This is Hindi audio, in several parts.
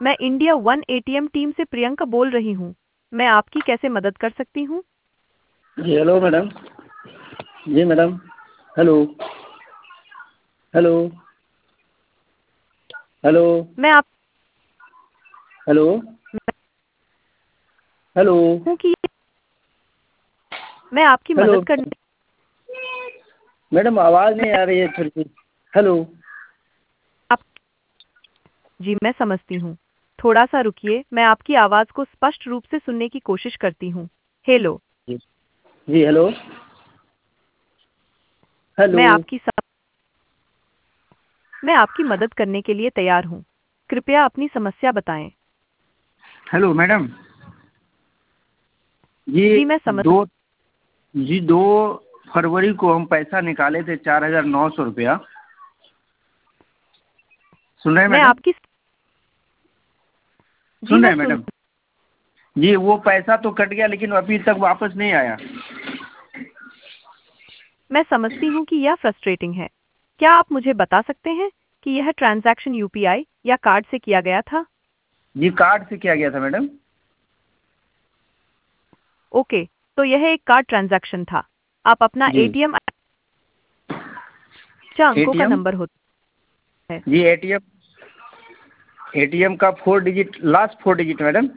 मैं इंडिया वन एटीएम टीम से प्रियंका बोल रही हूँ। मैं आपकी कैसे मदद कर सकती हूँ? जी हेलो मैडम। जी मैडम। हेलो। हेलो। हेलो। मैं आप हेलो। हेलो। हूँ कि मैं आपकी हेलो। मदद करने मैडम आवाज़ नहीं मैं आ रही है थोड़ी सी। हेलो। आप जी मैं समझती हूँ। थोड़ा सा रुकिए, मैं आपकी आवाज़ को स्पष्ट रूप से सुनने की कोशिश करती हूँ। हेलो, जी। जी हेलो। हेलो। मैं आपकी सम... मैं आपकी मदद करने के लिए तैयार हूँ। कृपया अपनी समस्या बताएं। Hello madam. जी जी मैं समझ दो जी 2 फरवरी को हम पैसा निकाले थे 4,900 रुपया। सुन रहे हैं मैं मैडम? आपकी जी सुन रहे मैं हैं सुन मैडम? जी वो पैसा तो कट गया लेकिन अभी तक वापस नहीं आया। मैं समझती हूँ कि यह फ्रस्ट्रेटिंग है। क्या आप मुझे बता सकते हैं कि यह ट्रांजैक्शन यूपीआई या कार्ड से किया गया था? जी कार्ड से किया गया था मैडम। ओके, तो यह एक कार्ड ट्रांजैक्शन था। आप अपना जी एटीएम 4 अंकों का एटीएम। नंबर होता है। जी एटीएम का 4 digit, last 4 digit madam.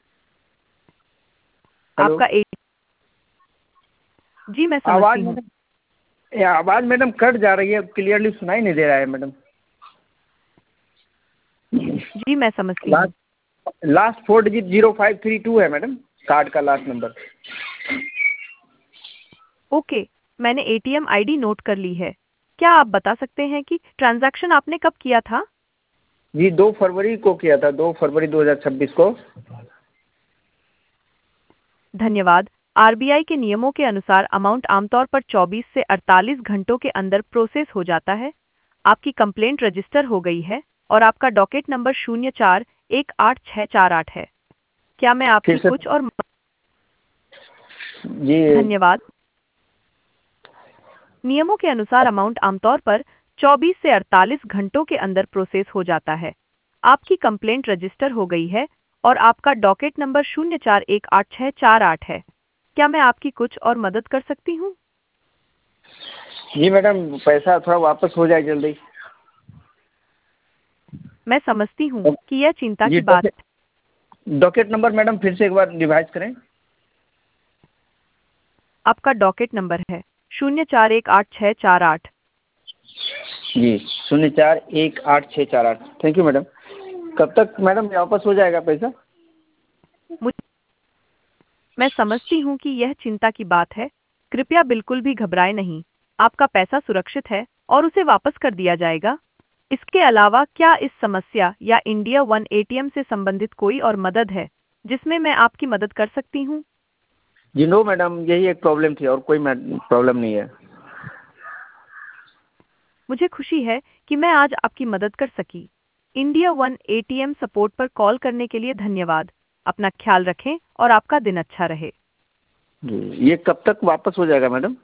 Hello. आपका ए जी मैं आवाज़ समझती हूँ। मैडम, ये आवाज़ मैडम कट जा रही है, क्लियरली सुनाई नहीं दे रहा है मैडम। जी मैं समझती हूँ। लास्ट लास्ट 4 डिजिट 0532 है मैडम, कार्ड का लास्ट नंबर। ओके, मैंने एटीएम आईडी नोट कर ली है। क्या आप बता सकते हैं कि ट्रांजैक्शन आपने कब किया था? जी 2 फरवरी को किया था, 2 फरवरी 2026 को। धन्यवाद। आरबीआई के नियमों के अनुसार अमाउंट आमतौर पर 24 से 48 घंटों के अंदर प्रोसेस हो जाता है। आपकी कंप्लेंट रजिस्टर हो गई है और आपका डॉकेट नंबर 04188648 है। क्या मैं फिर आपकी से। कुछ और जी धन्यवाद। नियमों के अनुसार अमाउंट आमतौर पर 24 से 48 घंटों के अंदर प्रोसेस हो जाता है। आपकी कंप्लेंट रजिस्टर हो गई है और आपका डॉकेट नंबर 04188648 है। क्या मैं आपकी कुछ और मदद कर सकती हूँ? जी मैडम, पैसा थोड़ा वापस हो जाए जल्दी। मैं समझती हूँ कि यह चिंता जी की बात है। डॉकेट नंबर मैडम फिर से एक बार रिवाइज करें। आपका डॉकेट नंबर है 04188648। जी 04188648। Thank you madam. कब तक मैडम ये वापस हो जाएगा पैसा? मुझ- मैं समझती हूँ कि यह चिंता की बात है। कृपया बिल्कुल भी घबराएं नहीं। आपका पैसा सुरक्षित है और उसे वापस कर दिया जाएगा। इसके अलावा क्या इस समस्या या इंडिया वन एटीएम से संबंधित कोई और मदद है जिसमें मैं आपकी मदद कर सकती हूँ? जी नो मैडम, यही एक प्रॉब्लम थी और कोई प्रॉब्लम नहीं है। मुझे खुशी है कि मैं आज आपकी मदद कर सकी। इंडिया वन एटीएम सपोर्ट पर कॉल करने के लिए धन्यवाद। अपना ख्याल रखें और आपका दिन अच्छा रहे। जी ये कब तक वापस हो जाएगा मैडम?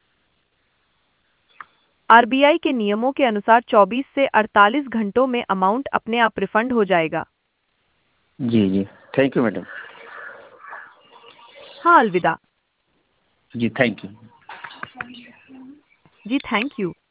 आरबीआई के नियमों के अनुसार 24 से 48 घंटों में अमाउंट अपने आप रिफंड हो जाएगा। जी जी थैंक यू मैडम। हाँ, अलविदा। जी थैंक यू। जी थैंक यू।